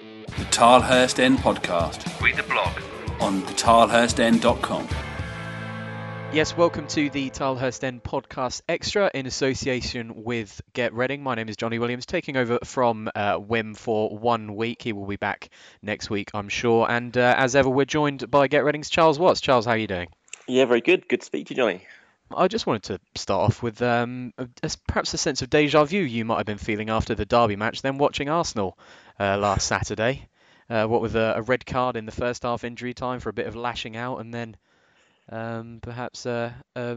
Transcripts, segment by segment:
The Tilehurst End Podcast. Read the blog on thetilehurstend.com. Yes, welcome to the Tilehurst End Podcast Extra in association with Get Reading. My name is Johnny Williams, taking over from Wim for 1 week. He will be back next week, I'm sure. And as ever, we're joined by Get Reading's Charles Watts. Charles, how are you doing? Yeah, very good. Good to speak to you, Johnny. I just wanted to start off with perhaps a sense of deja vu you might have been feeling after the Derby match, then watching Arsenal last Saturday. What with a red card in the first half injury time for a bit of lashing out, and then perhaps a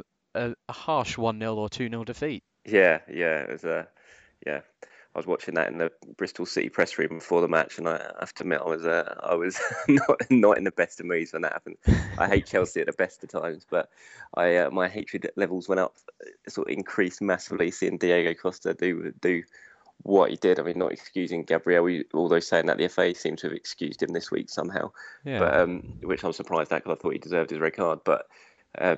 harsh 1-0 or 2-0 defeat. Yeah, it was I was watching that in the Bristol City press room before the match, and I have to admit I was not in the best of moods when that happened. I hate Chelsea at the best of times, but my hatred levels went up, sort of increased massively seeing Diego Costa do what he did. I mean, not excusing Gabriel, although saying that the FA seemed to have excused him this week somehow. Yeah. But which I was surprised at because I thought he deserved his red card. But I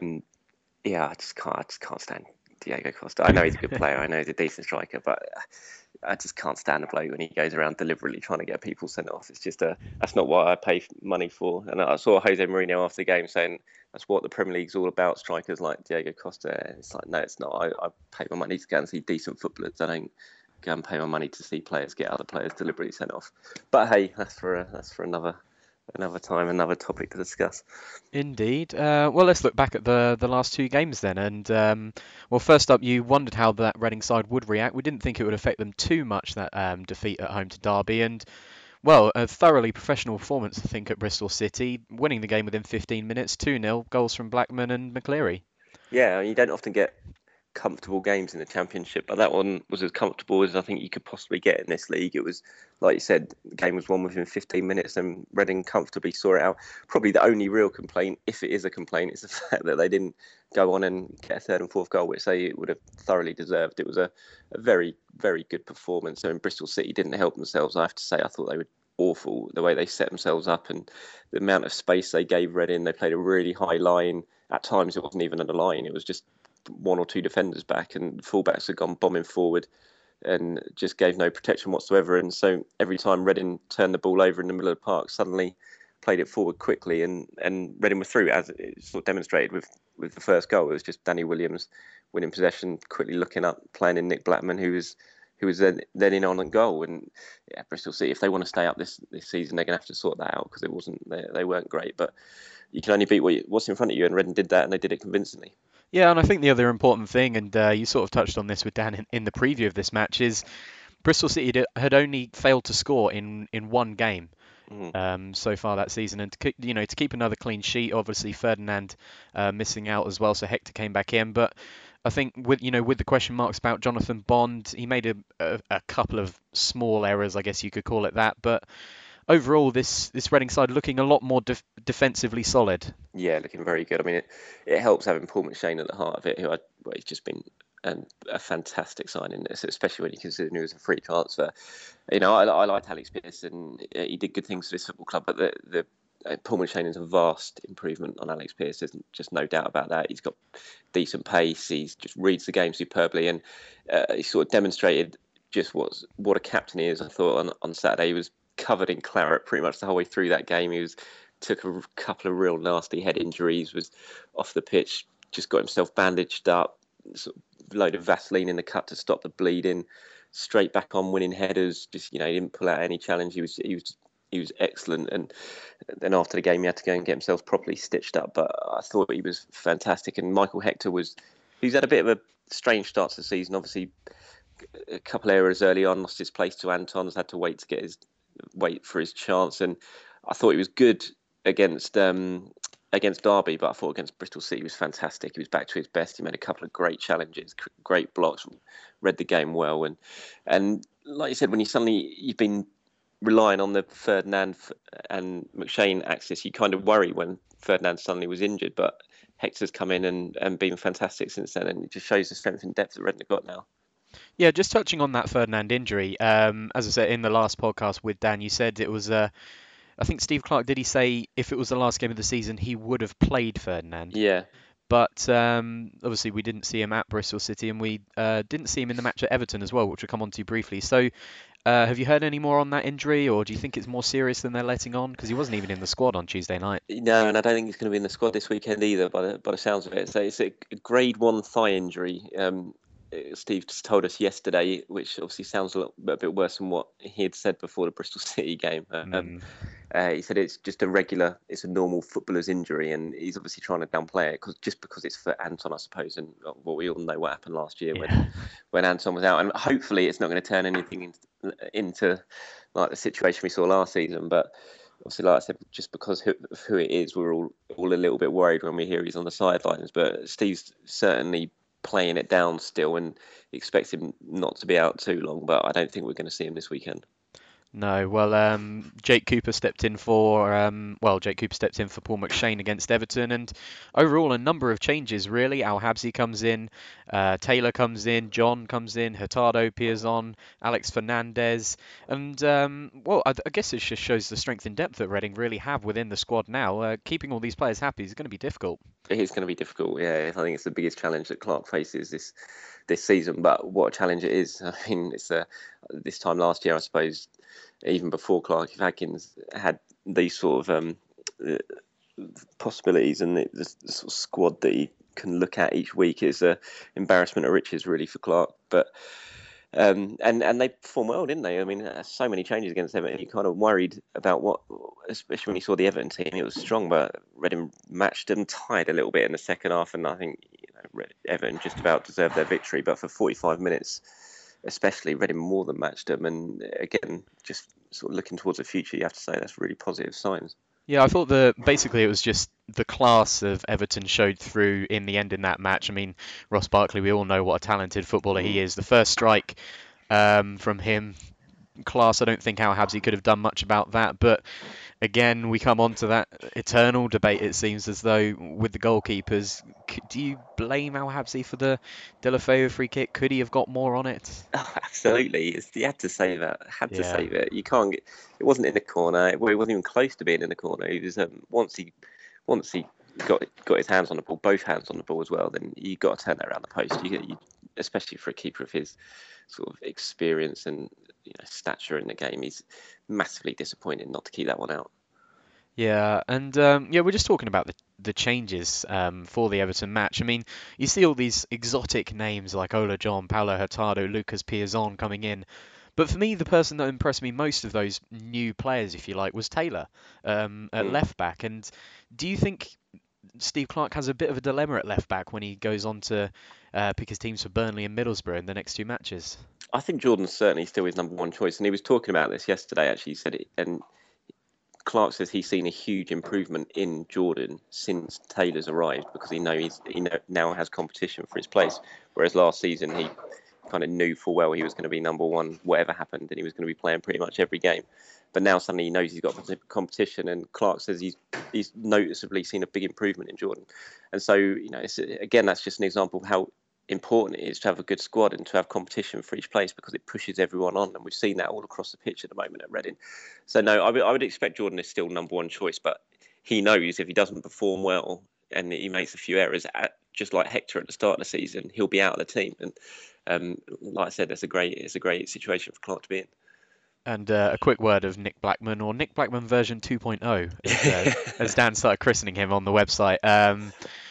just can't stand Diego Costa. I know he's a good player. I know he's a decent striker, but I just can't stand the bloke when he goes around deliberately trying to get people sent off. It's just that's not what I pay money for. And I saw Jose Mourinho after the game saying that's what the Premier League's all about, strikers like Diego Costa. It's like, no, it's not. I pay my money to go and see decent footballers. I don't go and pay my money to see players get other players deliberately sent off. But hey, that's for another time, another topic to discuss. Indeed. Well, let's look back at the last two games then. And first up, you wondered how that Reading side would react. We didn't think it would affect them too much, that defeat at home to Derby. And well, a thoroughly professional performance, I think, at Bristol City, winning the game within 15 minutes, 2-0, goals from Blackman and McCleary. Yeah, you don't often get comfortable games in the Championship, but that one was as comfortable as I think you could possibly get in this league. It was, like you said, the game was won within 15 minutes and Reading comfortably saw it out. Probably the only real complaint, if it is a complaint, is the fact that they didn't go on and get a third and fourth goal, which they would have thoroughly deserved. It was a very, very good performance. And Bristol City didn't help themselves, I have to say. I thought they were awful, the way they set themselves up and the amount of space they gave Reading. They played a really high line. At times it wasn't even a line, it was just one or two defenders back, and fullbacks had gone bombing forward and just gave no protection whatsoever. And so every time Reading turned the ball over in the middle of the park, suddenly played it forward quickly, and Reading were through, as it sort of demonstrated with the first goal. It was just Danny Williams winning possession, quickly looking up, playing in Nick Blackman, who was then in on and goal. And yeah, Bristol City, if they want to stay up this season, they're going to have to sort that out, because they weren't great. But you can only beat what's in front of you, and Reading did that, and they did it convincingly. Yeah, and I think the other important thing, and you sort of touched on this with Dan in the preview of this match, is Bristol City had only failed to score in one game so far that season, and to keep another clean sheet. Obviously, Ferdinand missing out as well, so Hector came back in. But I think with the question marks about Jonathan Bond, he made a couple of small errors, I guess you could call it that, but overall, this Reading side looking a lot more defensively solid. Yeah, looking very good. I mean, it helps having Paul McShane at the heart of it, he's just been a fantastic signing, especially when you consider him as a free transfer. I liked Alex Pearson. He did good things for this football club, but the Paul McShane is a vast improvement on Alex Pearce. There's just no doubt about that. He's got decent pace. He just reads the game superbly, and he sort of demonstrated just what a captain he is. I thought on Saturday he was covered in claret pretty much the whole way through that game. He took a couple of real nasty head injuries, was off the pitch, just got himself bandaged up, sort of load of Vaseline in the cut to stop the bleeding, straight back on winning headers. Just he didn't pull out any challenge. He was excellent, and then after the game he had to go and get himself properly stitched up. But I thought he was fantastic. And Michael Hector he's had a bit of a strange start to the season. Obviously, a couple of errors early on, lost his place to Anton's, had to wait for his chance, and I thought he was good against Derby, but I thought against Bristol City he was fantastic. He was back to his best. He made a couple of great challenges, great blocks, read the game well, and like you said, when you've been relying on the Ferdinand and McShane axis, you kind of worry when Ferdinand suddenly was injured, but Hector's come in and been fantastic since then, and it just shows the strength and depth that Reading have got now. Yeah, just touching on that Ferdinand injury, as I said in the last podcast with Dan, you said it was, I think Steve Clarke, did he say if it was the last game of the season, he would have played Ferdinand? Yeah. But obviously we didn't see him at Bristol City, and we didn't see him in the match at Everton as well, which we'll come on to briefly. So have you heard any more on that injury, or do you think it's more serious than they're letting on? Because he wasn't even in the squad on Tuesday night. No, and I don't think he's going to be in the squad this weekend either, by the sounds of it. So it's a grade 1 thigh injury. Steve just told us yesterday, which obviously sounds a bit worse than what he had said before the Bristol City game. He said it's just it's a normal footballer's injury, and he's obviously trying to downplay it because it's for Anton, I suppose, and we all know what happened last year when Anton was out, and hopefully it's not going to turn anything into like the situation we saw last season. But obviously, like I said, just because of who it is, we're all a little bit worried when we hear he's on the sidelines. But Steve's certainly playing it down still and expects him not to be out too long. But I don't think we're going to see him this weekend. No, well, Jake Cooper stepped in for Paul McShane against Everton, and overall a number of changes really. Al Habsi comes in, Taylor comes in, John comes in, Hurtado, Piazon, Alex Fernandez, and I guess it just shows the strength and depth that Reading really have within the squad now. Keeping all these players happy is going to be difficult. It is going to be difficult, yeah. I think it's the biggest challenge that Clarke faces this season. But what a challenge it is! I mean, it's this time last year, I suppose. Even before Clarke, if Adkins had these sort of possibilities and the sort of squad that he can look at each week, is an embarrassment of riches, really, for Clarke. But and they performed well, didn't they? I mean, so many changes against Everton. You kind of worried about what, especially when you saw the Everton team. It was strong, but Reading matched them, tied a little bit in the second half, and I think Everton just about deserved their victory. But for 45 minutes, especially, Reading more than matched them. And again, just sort of looking towards the future, you have to say that's really positive signs. Yeah, I thought basically it was just the class of Everton showed through in the end in that match. I mean, Ross Barkley, we all know what a talented footballer he is. The first strike from him, class. I don't think Al Habsi could have done much about that, but again, we come on to that eternal debate, it seems as though, with the goalkeepers. Do you blame Al Habsi for the Deulofeu free kick? Could he have got more on it? Oh, absolutely. He had to save it. To save it. You can't get. It wasn't in the corner. Well, it wasn't even close to being in the corner. He was once he got his hands on the ball, both hands on the ball as well. Then you got to turn that around the post. You especially for a keeper of his sort of experience and stature in the game. He's massively disappointed not to keep that one out. Yeah, and we're just talking about the changes for the Everton match. I mean, you see all these exotic names like Ola John, Paulo Hurtado, Lucas Piazon coming in. But for me, the person that impressed me most of those new players, if you like, was Taylor at left back. And do you think Steve Clarke has a bit of a dilemma at left back when he goes on to pick his teams for Burnley and Middlesbrough in the next two matches? I think Jordan's certainly still his number one choice, and he was talking about this yesterday. Actually, he said it, and Clarke says he's seen a huge improvement in Jordan since Taylor's arrived because he now has competition for his place. Whereas last season he kind of knew full well he was going to be number one, whatever happened, and he was going to be playing pretty much every game. But now suddenly he knows he's got competition, and Clarke says he's noticeably seen a big improvement in Jordan. And so, that's just an example of how important it is to have a good squad and to have competition for each place because it pushes everyone on, and we've seen that all across the pitch at the moment at Reading. So no, I would expect Jordan is still number one choice, but he knows if he doesn't perform well and he makes a few errors, just like Hector at the start of the season, he'll be out of the team. And like I said, it's a great situation for Clarke to be in. And a quick word of Nick Blackman, or Nick Blackman version 2.0, as Dan started christening him on the website.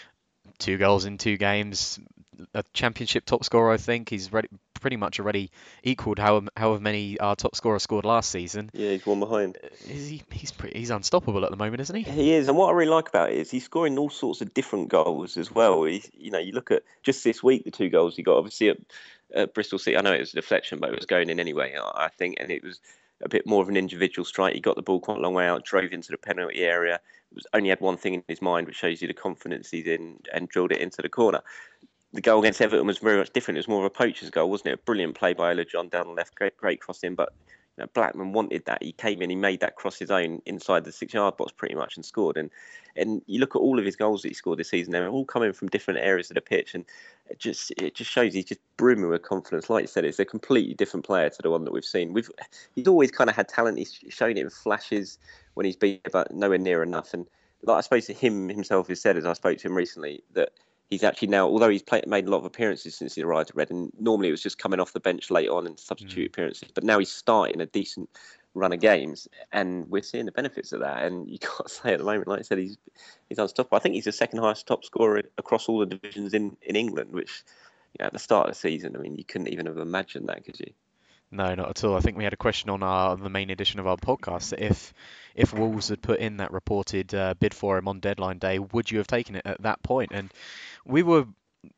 2 goals in 2 games, a championship top scorer, I think. He's pretty much already equalled however many our top scorer scored last season. Yeah, he's one behind. He's unstoppable at the moment, isn't he? He is, and what I really like about it is he's scoring all sorts of different goals as well. You look at just this week, the 2 goals he got, obviously at Bristol City. I know it was a deflection, but it was going in anyway, I think, and it was a bit more of an individual strike. He got the ball quite a long way out, drove into the penalty area. Only had one thing in his mind, which shows you the confidence he's in, and drilled it into the corner. The goal against Everton was very much different. It was more of a poacher's goal, wasn't it? A brilliant play by Ola John down the left, great crossing. But Blackman wanted that. He came in, he made that cross his own inside the 6-yard box pretty much and scored. And you look at all of his goals that he scored this season; they're all coming from different areas of the pitch, and it just shows he's just brimming with confidence. Like you said, it's a completely different player to the one that we've seen. He's always kind of had talent. He's shown it in flashes when he's been, but nowhere near enough. And like I suppose him himself has said, as I spoke to him recently, that he's actually now, although he's made a lot of appearances since he arrived at Reading, normally it was just coming off the bench late on and substitute appearances, but now he's starting a decent run of games, and we're seeing the benefits of that. And you got to say at the moment, like I said, he's unstoppable. I think he's the second highest top scorer across all the divisions in England, which, at the start of the season, I mean, you couldn't even have imagined that, could you? No, not at all. I think we had a question on the main edition of our podcast that if Wolves had put in that reported bid for him on deadline day, would you have taken it at that point? And we were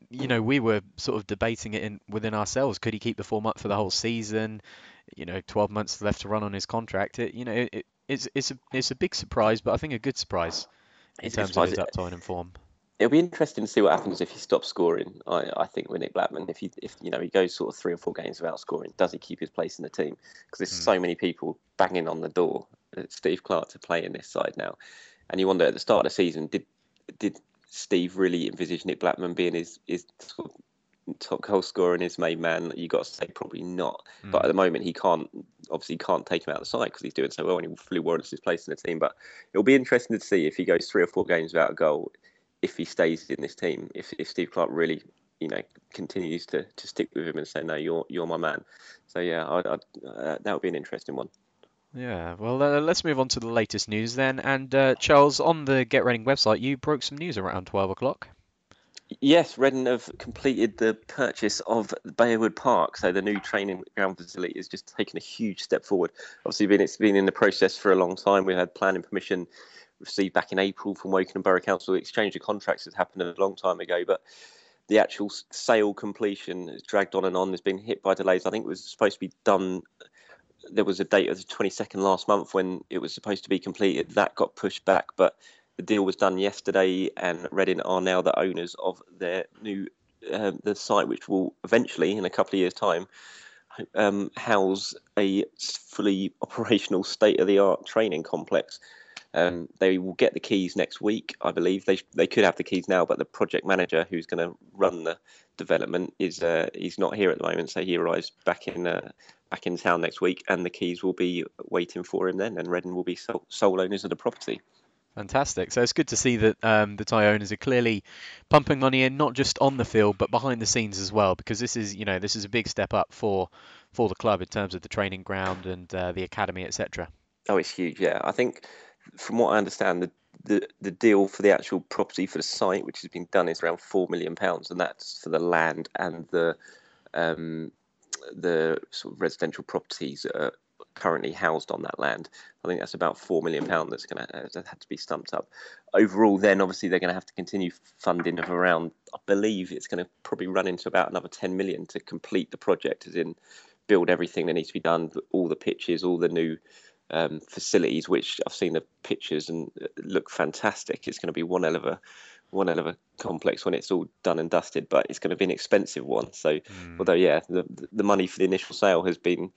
sort of debating it within ourselves. Could he keep the form up for the whole season? 12 months left to run on his contract. It's a big surprise, but I think a good surprise in terms of his uptime and form. It'll be interesting to see what happens if he stops scoring. I think with Nick Blackman, if he goes sort of 3 or 4 games without scoring, does he keep his place in the team? Because there's so many people banging on the door at Steve Clarke to play in this side now, and you wonder at the start of the season, did Steve really envisage Nick Blackman being his sort of top goal scorer and his main man? You got to say probably not. But at the moment, he can't take him out of the side because he's doing so well and he fully warrants his place in the team. But it'll be interesting to see if he goes 3 or 4 games without a goal, if he stays in this team, if Steve Clarke really, continues to stick with him and say, no, you're my man. So yeah, that would be an interesting one. Yeah, well, let's move on to the latest news then. And Charles, on the Get Reading website, you broke some news around 12 o'clock. Yes, Reading have completed the purchase of Baywood Park, so the new training ground facility has just taken a huge step forward. Obviously, it's been in the process for a long time. We had planning permission received back in April from Wokingham Borough Council. The exchange of contracts has happened a long time ago, but the actual sale completion has dragged on and on. There's been hit by delays. I think it was supposed to be done. There was a date of the 22nd last month when it was supposed to be completed. That got pushed back, but the deal was done yesterday, and Reading are now the owners of their new the site, which will eventually, in a couple of years' time, house a fully operational, state-of-the-art training complex. They will get the keys next week, I believe. They could have the keys now, but the project manager who's going to run the development he's not here at the moment, so he arrives back in town next week, and the keys will be waiting for him then, and Reading will be sole owners of the property. Fantastic. So it's good to see that the Thai owners are clearly pumping money in, not just on the field, but behind the scenes as well, because this is a big step up for the club in terms of the training ground and the academy, etc. Oh, it's huge, yeah. I think, from what I understand, the deal for the actual property for the site, which has been done, is around £4 million, and that's for the land and the sort of residential properties that are currently housed on that land. I think that's about £4 million that's going to have to be stumped up. Overall, then obviously they're going to have to continue funding of around, I believe it's going to probably run into about another 10 million to complete the project, as in build everything that needs to be done, all the pitches, all the new facilities, which I've seen the pictures and look fantastic. It's going to be one hell of a complex when it's all done and dusted, but it's going to be an expensive one. So, although the money for the initial sale has been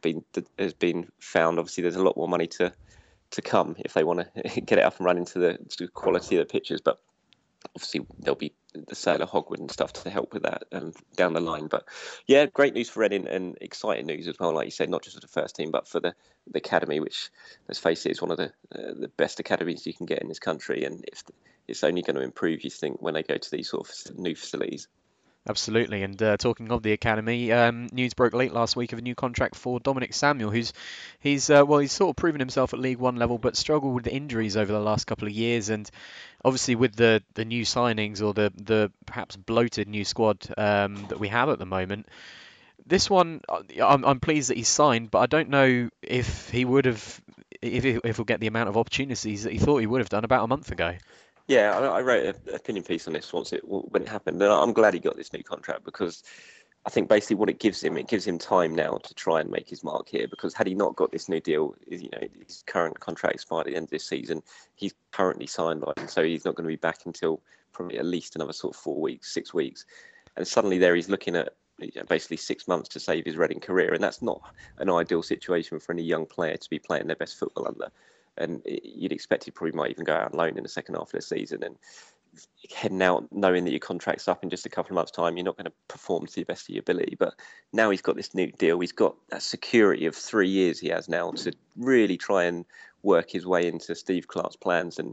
found, obviously there's a lot more money to come if they want to get it up and running to the quality of the pitches. But obviously there'll be the sale of Hogwood and stuff to help with that down the line. But yeah, great news for Reading and exciting news as well, like you said, not just for the first team but for the academy, which, let's face it, is one of the best academies you can get in this country, and it's only going to improve, you think, when they go to these sort of new facilities. Absolutely. And talking of the academy, news broke late last week of a new contract for Dominic Samuel, he's sort of proven himself at League One level, but struggled with injuries over the last couple of years. And obviously, with the new signings, or the perhaps bloated new squad that we have at the moment, this one, I'm pleased that he's signed, but I don't know if he would have, if he'll get the amount of opportunities that he thought he would have done about a month ago. Yeah, I wrote an opinion piece on this when it happened, and I'm glad he got this new contract, because I think basically what it gives him time now to try and make his mark here. Because had he not got this new deal, his current contract expired at the end of this season. He's currently signed, so he's not going to be back until probably at least another sort of 4 weeks, 6 weeks, and suddenly there he's looking at basically 6 months to save his Reading career, and that's not an ideal situation for any young player to be playing their best football under. And you'd expect he probably might even go out on loan in the second half of the season. And heading out knowing that your contract's up in just a couple of months' time, you're not going to perform to the best of your ability. But now he's got this new deal. He's got that security of 3 years he has now to really try and work his way into Steve Clarke's plans and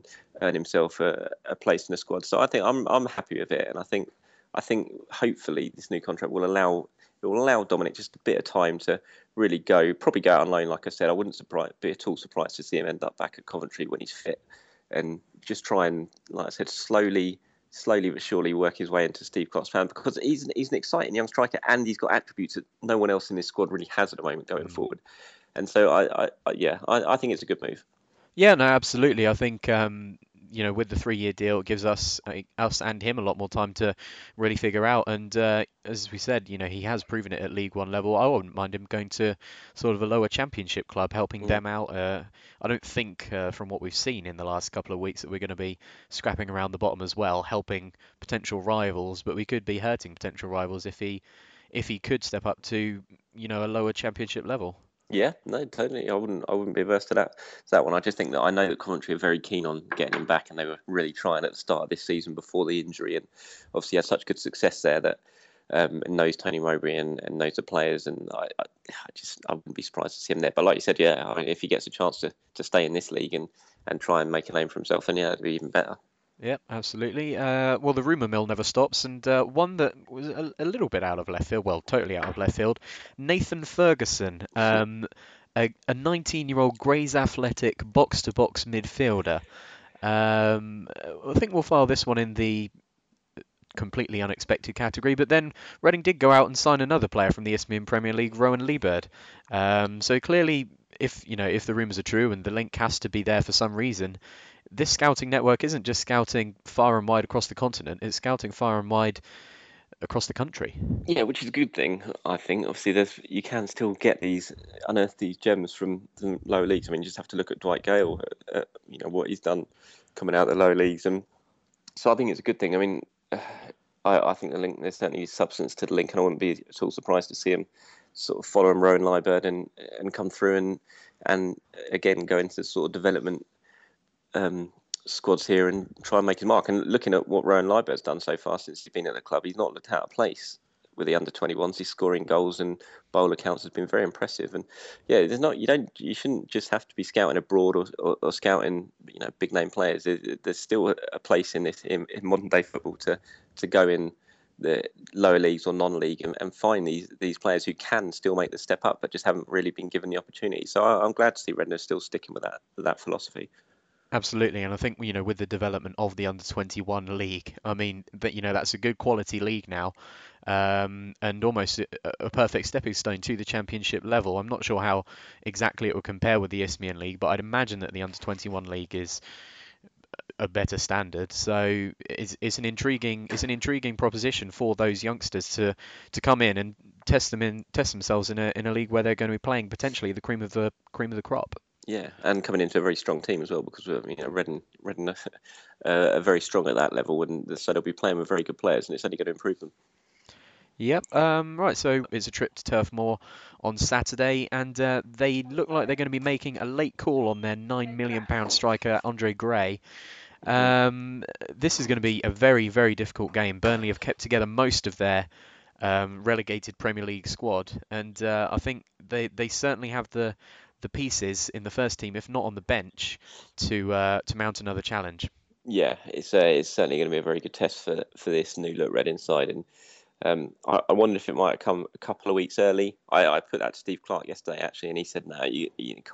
earn himself a place in the squad. So I think I'm happy with it, and I think hopefully this new contract will allow Dominic just a bit of time to really probably go out on loan. Like I said, I wouldn't be at all surprised to see him end up back at Coventry when he's fit, and just try and, like I said, slowly but surely work his way into Steve Clarke's plan, because he's an exciting young striker, and he's got attributes that no one else in this squad really has at the moment going forward. And so I think it's a good move. Yeah, no, absolutely. I think with the 3-year deal, it gives us and him a lot more time to really figure out. And as we said, he has proven it at League One level. I wouldn't mind him going to sort of a lower Championship club, helping them out. I don't think from what we've seen in the last couple of weeks that we're going to be scrapping around the bottom as well, helping potential rivals. But we could be hurting potential rivals if he could step up to a lower Championship level. Yeah, no, totally. I wouldn't be averse to that one. I just think that I know that Coventry are very keen on getting him back, and they were really trying at the start of this season before the injury, and obviously had such good success there that knows Tony Mowbray and knows the players, and I wouldn't be surprised to see him there. But like you said, if he gets a chance to stay in this league and try and make a name for himself, then it'd be even better. Yeah, absolutely. Well, the rumour mill never stops, and one that was a little bit out of left field, well, totally out of left field, Nathan Ferguson, a 19-year-old Grays Athletic box-to-box midfielder. I think we'll file this one in the completely unexpected category, but then Reading did go out and sign another player from the Isthmian Premier League, Rowan Lieberd. So clearly, if the rumours are true and the link has to be there for some reason, this scouting network isn't just scouting far and wide across the continent, it's scouting far and wide across the country. Yeah, which is a good thing, I think. Obviously, you can still unearth these gems from the lower leagues. I mean, you just have to look at Dwight Gale, what he's done coming out of the lower leagues. And so I think it's a good thing. I mean, I think there's certainly substance to the link, and I wouldn't be at all surprised to see him sort of follow Rowan Lieberd and come through and again go into sort of development squads here and try and make his mark. And looking at what Rowan Lieberd's done so far since he's been at the club, he's not looked out of place with the under-21s. He's scoring goals and bowler counts has been very impressive. And yeah, you shouldn't just have to be scouting abroad or scouting big name players. There's still a place in modern day football to go in the lower leagues or non-league and find these players who can still make the step up but just haven't really been given the opportunity. So I'm glad to see Reading still sticking with that philosophy. Absolutely, and I think with the development of the under-21 league, I mean that's a good quality league now, and almost a perfect stepping stone to the Championship level. I'm not sure how exactly it will compare with the Isthmian League, but I'd imagine that the under-21 league is a better standard. So it's an intriguing proposition for those youngsters to come in and test themselves in a league where they're going to be playing potentially the cream of the crop. Yeah, and coming into a very strong team as well, because Reading are very strong at that level, and so they'll be playing with very good players, and it's only going to improve them. Yep. Right. So it's a trip to Turf Moor on Saturday, and they look like they're going to be making a late call on their £9 million striker Andre Gray. This is going to be a very, very difficult game. Burnley have kept together most of their relegated Premier League squad, and I think they certainly have the pieces in the first team, if not on the bench, to mount another challenge. Yeah, it's certainly going to be a very good test for this new look Reading side, and I wondered if it might have come a couple of weeks early. I put that to Steve Clarke yesterday actually, and he said no, you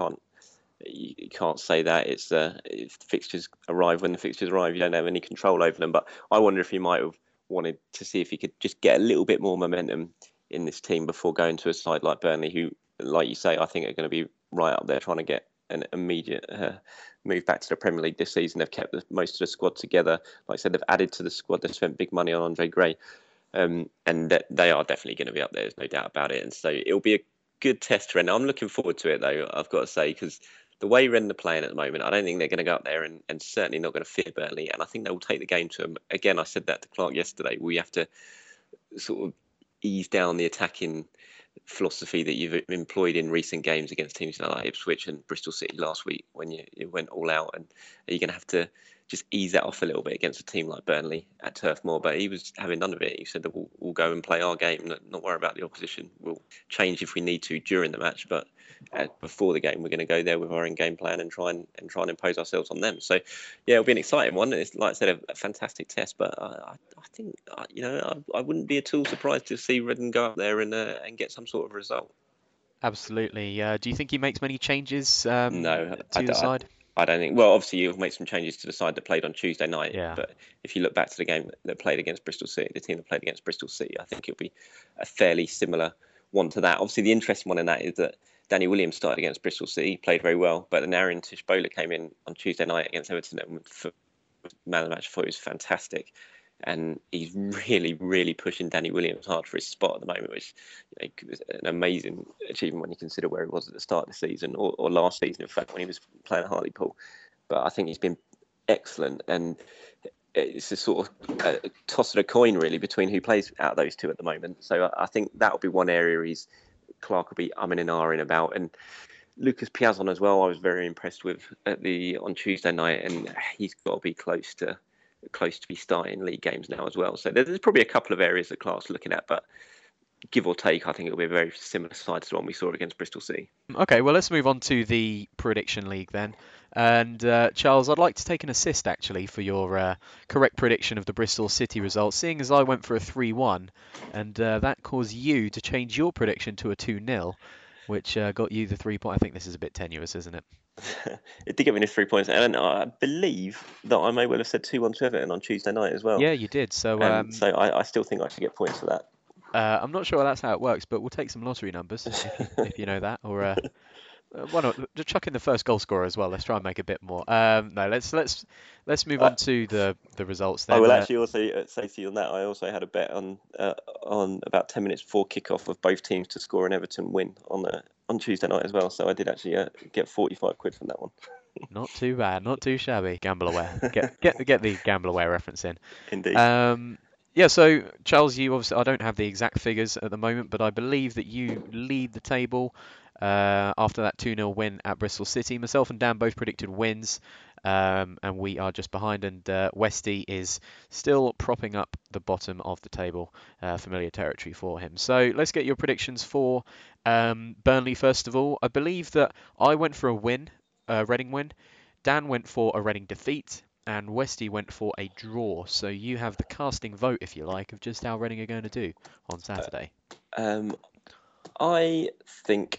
can't say that. If the fixtures arrive when the fixtures arrive, you don't have any control over them. But I wonder if he might have wanted to see if he could just get a little bit more momentum in this team before going to a side like Burnley, who, like you say, I think are going to be right up there trying to get an immediate move back to the Premier League this season. They've kept most of the squad together. Like I said, they've added to the squad. They've spent big money on Andre Gray, and they are definitely going to be up there. There's no doubt about it. And so it'll be a good test for Reading. I'm looking forward to it, though, I've got to say, because the way Reading are playing at the moment, I don't think they're going to go up there and certainly not going to fear Burnley. And I think they will take the game to them. Again, I said that to Clarke yesterday. We have to sort of ease down the attacking philosophy that you've employed in recent games against teams like Ipswich and Bristol City last week when you went all out, and you're going to have to just ease that off a little bit against a team like Burnley at Turf Moor. But he was having none of it. He said that we'll go and play our game, not worry about the opposition. We'll change if we need to during the match, but before the game, we're going to go there with our own game plan and try and impose ourselves on them. So, yeah, it'll be an exciting one. It's, like I said, a fantastic test. But I think, I wouldn't be at all surprised to see Redden go up there and get some sort of result. Absolutely. Do you think he makes many changes No, to the side? I don't think. Well, obviously, you'll make some changes to the side that played on Tuesday night. Yeah. But if you look back to the game that played against Bristol City, the team that played against Bristol City, I think it'll be a fairly similar one to that. Obviously, the interesting one in that is that Danny Williams started against Bristol City, played very well, but then Aaron Tishbola came in on Tuesday night against Everton and for man of the match. I thought he was fantastic. And he's really, really pushing Danny Williams hard for his spot at the moment, which was an amazing achievement when you consider where he was at the start of the season, or last season, in fact, when he was playing at Hartlepool. But I think he's been excellent, and it's a sort of toss of a coin, really, between who plays out of those two at the moment. So I think that'll be one area Clark will be umming and ahhing about. And Lucas Piazon as well, I was very impressed with on Tuesday night, and he's got to be close to be starting league games now as well. So there's probably a couple of areas that Clark's looking at, but give or take, I think it'll be a very similar side to the one we saw against Bristol City. Okay, well, let's move on to the prediction league then. And Charles, I'd like to take an assist actually for your correct prediction of the Bristol City results, seeing as I went for a 3-1, and that caused you to change your prediction to a 2-0, which got you the 3 point. I think this is a bit tenuous, isn't it? It did give me 3 points, and I believe that I may well have said 2-1 to Everton on Tuesday night as well. Yeah, you did. So I still think I should get points for that. I'm not sure that's how it works, but we'll take some lottery numbers if you know that, or why not just chuck in the first goal scorer as well? Let's try and make a bit more. No, let's move on to the results then. I will actually also say to you on that, I also had a bet on about 10 minutes before kickoff of both teams to score an Everton win on Tuesday night as well. So I did actually get 45 quid from that one. Not too bad, not too shabby. Gamble Aware. Get the Gamble Aware reference in. Indeed. Yeah, so Charles, you obviously, I don't have the exact figures at the moment, but I believe that you lead the table after that 2-0 win at Bristol City. Myself and Dan both predicted wins, and we are just behind, and Westy is still propping up the bottom of the table, familiar territory for him. So let's get your predictions for Burnley first of all. I believe that I went for a win, Reading win. Dan went for a Reading defeat. And Westy went for a draw. So you have the casting vote, if you like, of just how Reading are going to do on Saturday. I think...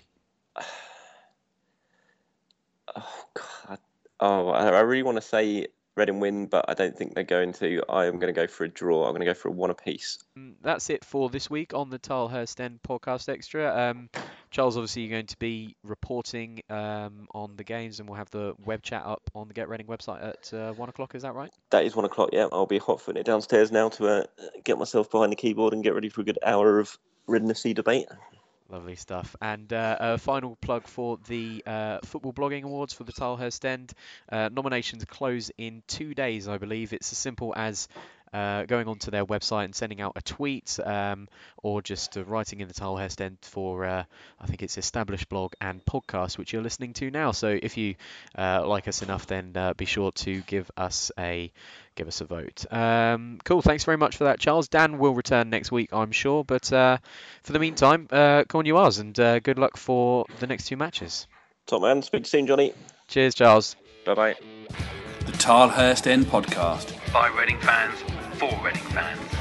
I really want to say Reading win, but I don't think they're going to. I am going to go for a draw. I'm going to go for a 1 apiece. That's it for this week on the Tilehurst End Podcast Extra. Charles, obviously, you're going to be reporting on the games, and we'll have the web chat up on the Get Reading website at 1 o'clock. Is that right? That is 1 o'clock, yeah. I'll be hot-footing it downstairs now to get myself behind the keyboard and get ready for a good hour of Reading FC debate. Lovely stuff. And a final plug for the Football Blogging Awards for the Tilehurst End. Nominations close in 2 days, I believe. It's as simple as going onto their website and sending out a tweet, or just writing in the Tilehurst End for, I think it's Established Blog and Podcast, which you're listening to now. So if you like us enough, then be sure to give us a vote. Cool. Thanks very much for that, Charles. Dan will return next week, I'm sure. But for the meantime, come on you ours, and good luck for the next 2 matches. Top man. Speak to you soon, Johnny. Cheers, Charles. Bye-bye. The Tilehurst End Podcast. By Reading fans, for Reading fans.